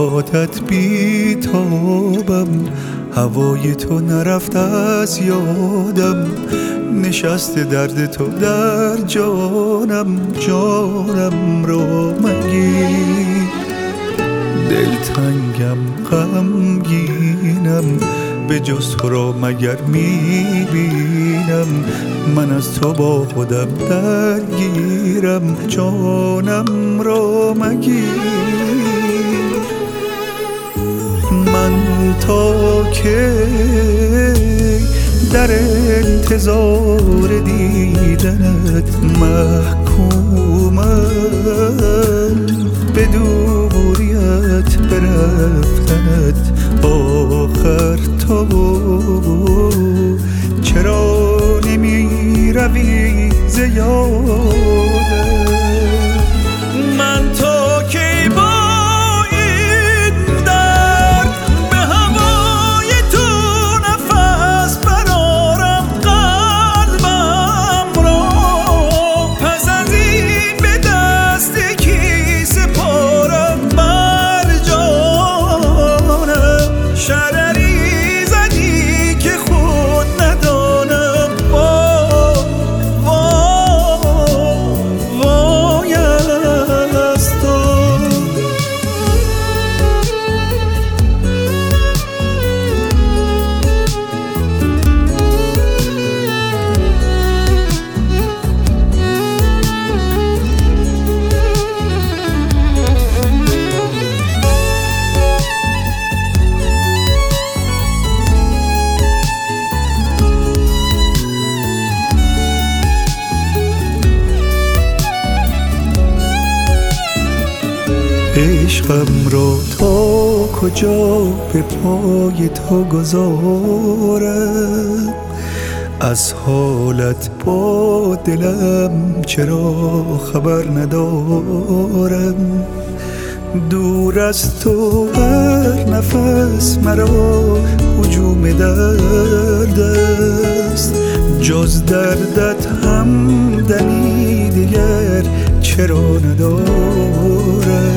یادت بی تابم، هوای تو نرفت از یادم، نشسته درد تو در جانم، جانم رو مگیر. دلتنگم غمگینم، به جز تو را مگر میبینم، من از تو با خودم درگیرم، جانم را مگیر. من تا که در انتظار دیدنت محکومم، به دوریت برفتنت آخر تو چرا نمی روی ز یادم. من تا کی با این درد به هوای تو نفس برارم قلبم را، پس از این به دست کی سپارم بر جانم. شرری زدی که خود ندانم، وای از تو. عشقم را تا کجا به پای تو گذارم، از حالت با دلم چرا خبر ندارم. دور از تو هر نفس مرا هجوم درد است، جز دردت همدمی دیگر چرا ندارم.